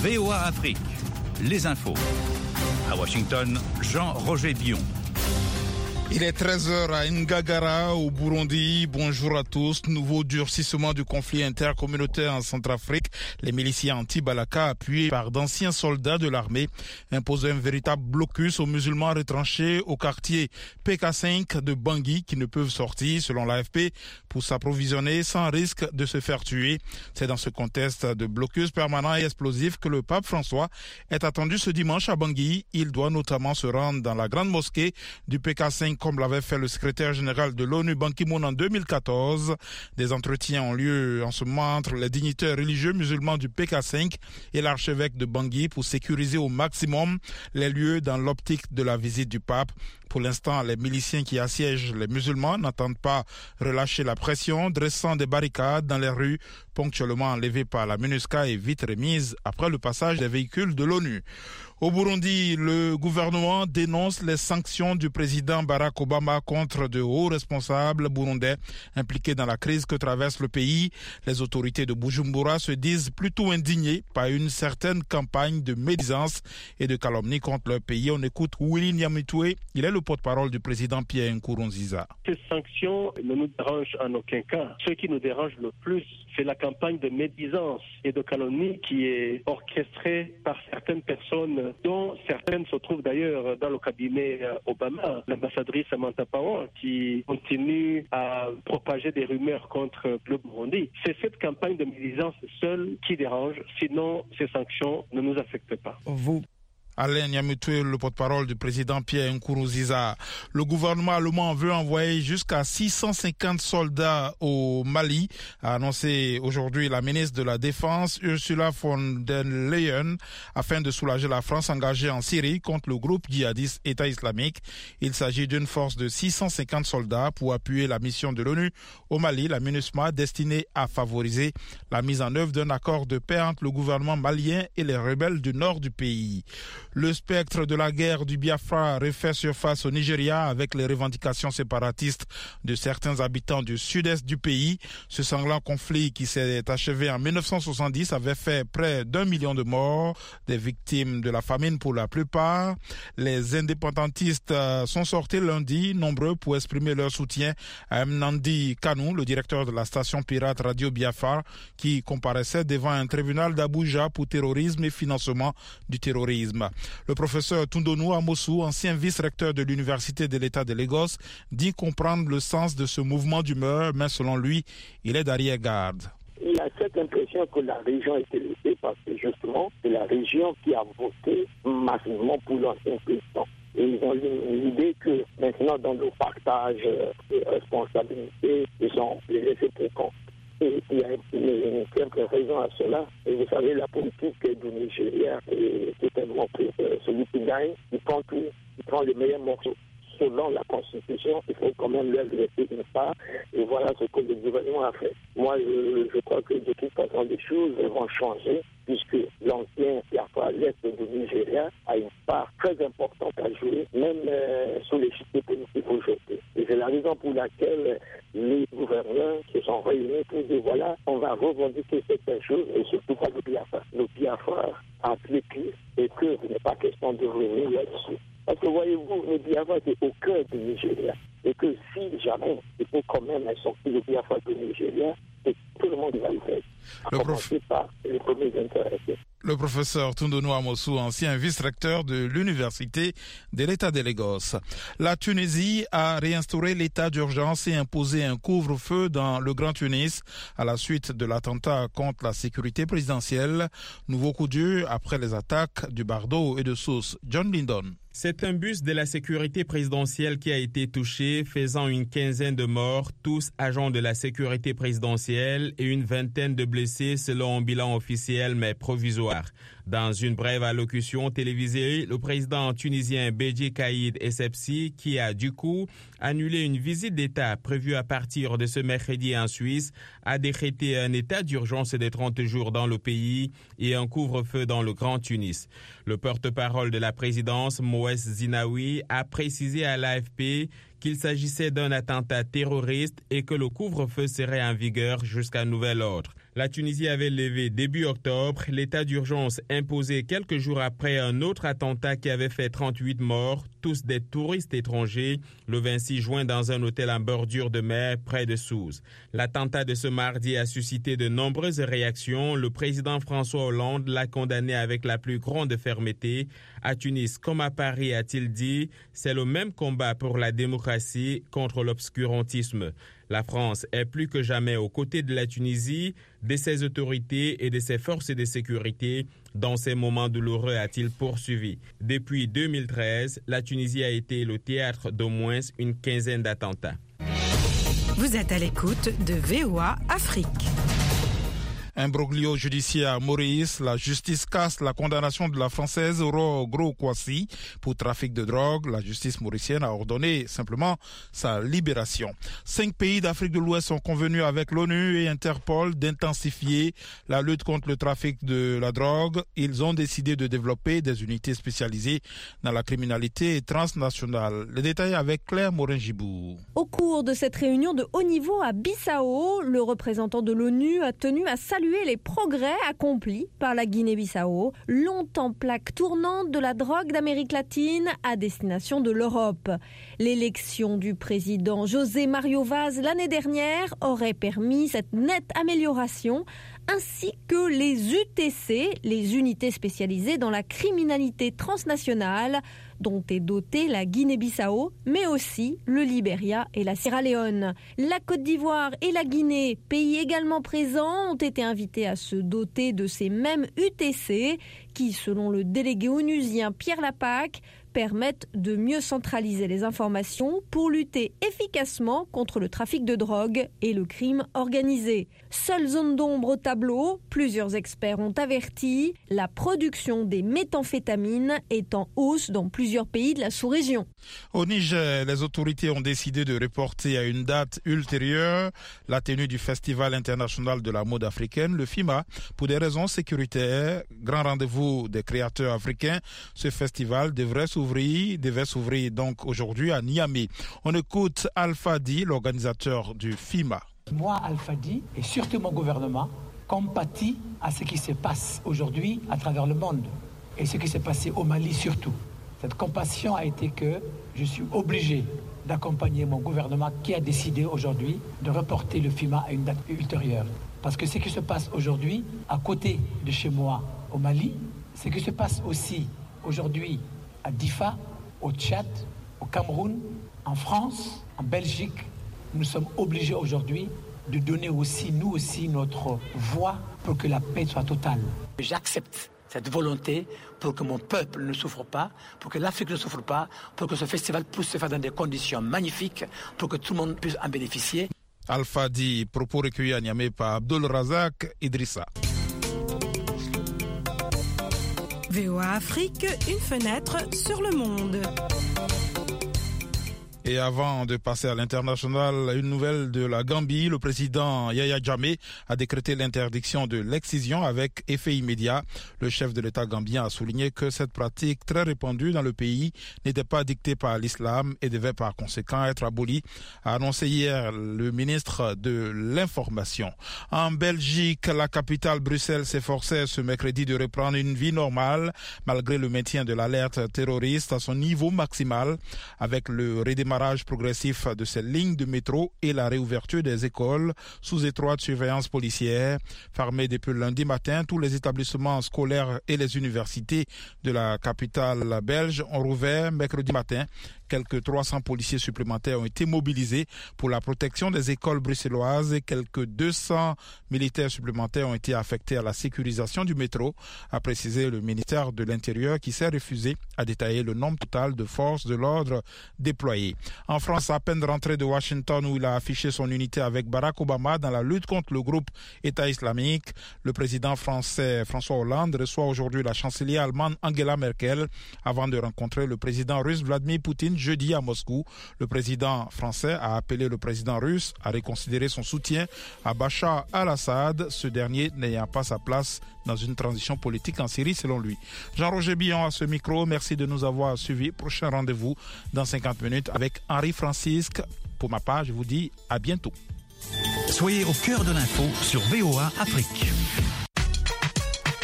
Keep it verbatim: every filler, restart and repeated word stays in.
V O A Afrique, les infos. À Washington, Jean-Roger Dion. Il est treize heures à Ngagara, au Burundi. Bonjour à tous. Nouveau durcissement du conflit intercommunautaire en Centrafrique. Les miliciens anti-Balaka, appuyés par d'anciens soldats de l'armée, imposent un véritable blocus aux musulmans retranchés au quartier P K cinq de Bangui qui ne peuvent sortir, selon l'A F P, pour s'approvisionner sans risque de se faire tuer. C'est dans ce contexte de blocus permanent et explosif que le pape François est attendu ce dimanche à Bangui. Il doit notamment se rendre dans la grande mosquée du P K cinq comme l'avait fait le secrétaire général de l'ONU Ban Ki-moon en deux mille quatorze. Des entretiens ont lieu en ce moment entre les dignitaires religieux musulmans du P K cinq et l'archevêque de Bangui pour sécuriser au maximum les lieux dans l'optique de la visite du pape. Pour l'instant, les miliciens qui assiègent les musulmans n'entendent pas relâcher la pression, dressant des barricades dans les rues, ponctuellement enlevées par la MINUSCA et vite remises après le passage des véhicules de l'ONU. Au Burundi, le gouvernement dénonce les sanctions du président Barack Obama contre de hauts responsables burundais impliqués dans la crise que traverse le pays. Les autorités de Bujumbura se disent plutôt indignées par une certaine campagne de médisance et de calomnie contre leur pays. On écoute Willy Nyamitwe, il est le porte-parole du président Pierre Nkurunziza. Ces sanctions ne nous dérangent en aucun cas. Ce qui nous dérange le plus, c'est la campagne de médisance et de calomnie qui est orchestrée par certaines personnes, dont certaines se trouvent d'ailleurs dans le cabinet Obama. L'ambassadrice Samantha Power qui continue à propager des rumeurs contre le Burundi. C'est cette campagne de médisance seule qui dérange, sinon ces sanctions ne nous affectent pas. Vous Alain Nyamitwe, le porte-parole du président Pierre Nkurunziza. Le gouvernement allemand veut envoyer jusqu'à six cent cinquante soldats au Mali, a annoncé aujourd'hui la ministre de la Défense Ursula von der Leyen, afin de soulager la France engagée en Syrie contre le groupe djihadiste État islamique. Il s'agit d'une force de six cent cinquante soldats pour appuyer la mission de l'ONU au Mali, la MINUSMA, destinée à favoriser la mise en œuvre d'un accord de paix entre le gouvernement malien et les rebelles du nord du pays. Le spectre de la guerre du Biafra refait surface au Nigeria avec les revendications séparatistes de certains habitants du sud-est du pays. Ce sanglant conflit qui s'est achevé en mille neuf cent soixante-dix avait fait près d'un million de morts, des victimes de la famine pour la plupart. Les indépendantistes sont sortis lundi, nombreux pour exprimer leur soutien à Nnamdi Kanu, le directeur de la station pirate Radio Biafra, qui comparaissait devant un tribunal d'Abuja pour terrorisme et financement du terrorisme. Le professeur Tundonu Amosu, ancien vice-recteur de l'Université de l'État de Lagos, dit comprendre le sens de ce mouvement d'humeur, mais selon lui, il est d'arrière-garde. Il y a cette impression que la région est élevée parce que justement, c'est la région qui a voté massivement pour l'ancien président. Et ils ont l'idée que maintenant, dans le partage des responsabilités, ils sont laissés pour compte. Et il y a une quelques raisons à cela. Et vous savez, la politique du Nigeria est totalement prise. Celui qui gagne, il prend tout, il prend les meilleurs morceaux. Selon la Constitution, il faut quand même leur laisser une part. Et voilà ce que le gouvernement a fait. Moi, je, je crois que de toute façon, les choses vont changer, puisque l'ancien Biafra, l'Est du Nigeria, a une part très importante à jouer, même euh, sur l'échiquier politique aujourd'hui. Et c'est la raison pour laquelle les gouverneurs se sont réunis pour dire voilà, on va revendiquer certaines choses, et surtout pas le Biafra. Le Biafra a appliqué et que ce n'est pas question de revenir là-dessus. Parce que voyez-vous, le Biafra est au cœur du Nigeria. Et que si jamais il faut quand même sortir le Biafra du Nigeria, et tout le monde va le faire. Le, prof... par les premiers intéressés. Le professeur Tundonu Amosu, ancien vice-recteur de l'Université de l'État de Lagos. La Tunisie a réinstauré l'état d'urgence et imposé un couvre-feu dans le Grand Tunis à la suite de l'attentat contre la sécurité présidentielle. Nouveau coup dur après les attaques du Bardo et de Sousse. John Lindon. C'est un bus de la sécurité présidentielle qui a été touché, faisant une quinzaine de morts, tous agents de la sécurité présidentielle, et une vingtaine de blessés selon un bilan officiel mais provisoire. Dans une brève allocution télévisée, le président tunisien Béji Caïd Essebsi, qui a du coup annulé une visite d'État prévue à partir de ce mercredi en Suisse, a décrété un état d'urgence de trente jours dans le pays et un couvre-feu dans le Grand Tunis. Le porte-parole de la présidence, Moès Zinaoui, a précisé à l'A F P qu'il s'agissait d'un attentat terroriste et que le couvre-feu serait en vigueur jusqu'à nouvel ordre. La Tunisie avait levé début octobre l'état d'urgence imposé quelques jours après un autre attentat qui avait fait trente-huit morts, tous des touristes étrangers, le vingt-six juin dans un hôtel en bordure de mer près de Sousse. L'attentat de ce mardi a suscité de nombreuses réactions. Le président François Hollande l'a condamné avec la plus grande fermeté. À Tunis comme à Paris, a-t-il dit, c'est le même combat pour la démocratie contre l'obscurantisme. La France est plus que jamais aux côtés de la Tunisie, de ses autorités et de ses forces de sécurité. Dans ces moments douloureux, a-t-il poursuivi. Depuis deux mille treize, la Tunisie a été le théâtre d'au moins une quinzaine d'attentats. Vous êtes à l'écoute de V O A Afrique. Imbroglio judiciaire à Maurice, la justice casse la condamnation de la Française Oro Gro-Kwasi pour trafic de drogue. La justice mauricienne a ordonné simplement sa libération. Cinq pays d'Afrique de l'Ouest sont convenus avec l'ONU et Interpol d'intensifier la lutte contre le trafic de la drogue. Ils ont décidé de développer des unités spécialisées dans la criminalité transnationale. Les détails avec Claire Morin-Gibou. Au cours de cette réunion de haut niveau à Bissau, le représentant de l'ONU a tenu à saluer les progrès accomplis par la Guinée-Bissau, longtemps plaque tournante de la drogue d'Amérique latine à destination de l'Europe. L'élection du président José Mario Vaz l'année dernière aurait permis cette nette amélioration, ainsi que les U T C, les unités spécialisées dans la criminalité transnationale, dont est dotée la Guinée-Bissau, mais aussi le Libéria et la Sierra Leone. La Côte d'Ivoire et la Guinée, pays également présents, ont été invités à se doter de ces mêmes U T C qui, selon le délégué onusien Pierre Lapac, permettent de mieux centraliser les informations pour lutter efficacement contre le trafic de drogue et le crime organisé. Seule zone d'ombre au tableau, plusieurs experts ont averti, la production des méthamphétamines est en hausse dans plusieurs pays de la sous-région. Au Niger, les autorités ont décidé de reporter à une date ultérieure la tenue du Festival international de la mode africaine, le FIMA, pour des raisons sécuritaires. Grand rendez-vous des créateurs africains, ce festival devrait s'ouvrir devait s'ouvrir donc aujourd'hui à Niamey. On écoute Alpha Di, l'organisateur du FIMA. Moi, Alpha Di, et surtout mon gouvernement, compatit à ce qui se passe aujourd'hui à travers le monde et ce qui s'est passé au Mali surtout. Cette compassion a été que je suis obligé d'accompagner mon gouvernement qui a décidé aujourd'hui de reporter le FIMA à une date ultérieure. Parce que ce qui se passe aujourd'hui à côté de chez moi au Mali, ce qui se passe aussi aujourd'hui à Difa, au Tchad, au Cameroun, en France, en Belgique, nous sommes obligés aujourd'hui de donner aussi, nous aussi, notre voix pour que la paix soit totale. J'accepte cette volonté pour que mon peuple ne souffre pas, pour que l'Afrique ne souffre pas, pour que ce festival puisse se faire dans des conditions magnifiques, pour que tout le monde puisse en bénéficier. Alpha Di, propos recueillis à Niamey par Abdul Razak Idrissa. V O A Afrique, une fenêtre sur le monde. Et avant de passer à l'international, une nouvelle de la Gambie. Le président Yaya Jammeh a décrété l'interdiction de l'excision avec effet immédiat. Le chef de l'État gambien a souligné que cette pratique très répandue dans le pays n'était pas dictée par l'islam et devait par conséquent être abolie, a annoncé hier le ministre de l'Information. En Belgique, la capitale Bruxelles s'efforçait ce mercredi de reprendre une vie normale malgré le maintien de l'alerte terroriste à son niveau maximal avec le redémarrage progressif de ces lignes de métro et la réouverture des écoles sous étroite surveillance policière. Fermés depuis lundi matin, tous les établissements scolaires et les universités de la capitale belge ont rouvert mercredi matin. Quelques trois cents policiers supplémentaires ont été mobilisés pour la protection des écoles bruxelloises et quelques deux cents militaires supplémentaires ont été affectés à la sécurisation du métro, a précisé le ministère de l'Intérieur qui s'est refusé à détailler le nombre total de forces de l'ordre déployées. En France, à peine rentré de Washington où il a affiché son unité avec Barack Obama dans la lutte contre le groupe État islamique, le président français François Hollande reçoit aujourd'hui la chancelière allemande Angela Merkel avant de rencontrer le président russe Vladimir Poutine Ukraine jeudi à Moscou. Le président français a appelé le président russe à reconsidérer son soutien à Bachar al-Assad, ce dernier n'ayant pas sa place dans une transition politique en Syrie selon lui. Jean-Roger Billon à ce micro, merci de nous avoir suivis. Prochain rendez-vous dans cinquante minutes avec Henri Francisque. Pour ma part, je vous dis à bientôt. Soyez au cœur de l'info sur V O A Afrique.